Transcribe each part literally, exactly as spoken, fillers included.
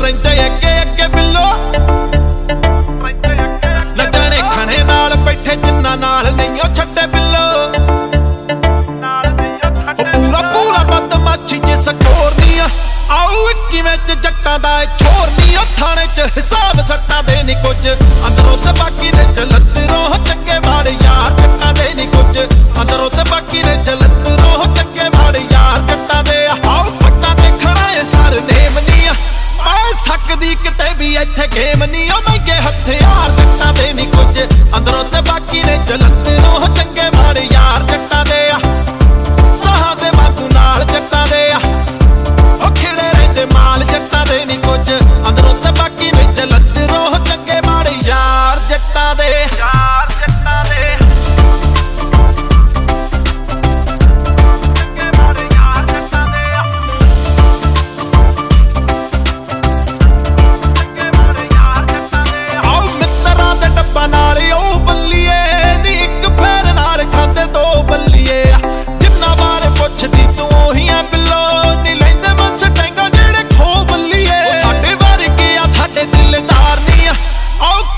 रहिंदे अगे अगे बिल्लो लजणे खणे नाल बैठे जिन्ना नाल नहीं ओ छड्डे बिल्लो पूरा पूरा बदमाशी च सकोरनी आओ किवें च जट्टां दा छोरनी थाने च हिसाब सट्टां दे नी कुछ अंदरों ते बाकी दे जलंधरों चंगे माड़े यार जट्टां दे नी कुछ अंदरों ते बाकी दे जलंधरों चंगे माड़े यार जट्टां दे आओ फट्टां देखणा ए सर नेम नी आ सकदी किते भी इत्थे गेम नी ओ महंगे हथियार जट्टां दे नी कुछ अंदरों ते बाकी दे जलंधरों चंगे माड़े यार जट्टां दे साहां दे वांगू नाल जट्टां दे ओ खिड़े रहिंदे माल जट्टां दे नी कुछ अंदरों ते बाकी दे जलंधरों चंगे माड़े यार जट्टां दे यार जट्टां दे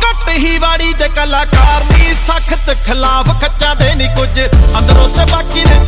कलाकार नी सख्त खिलाफ खच्चा दे नी कुछ अंदरों ते बाकी ने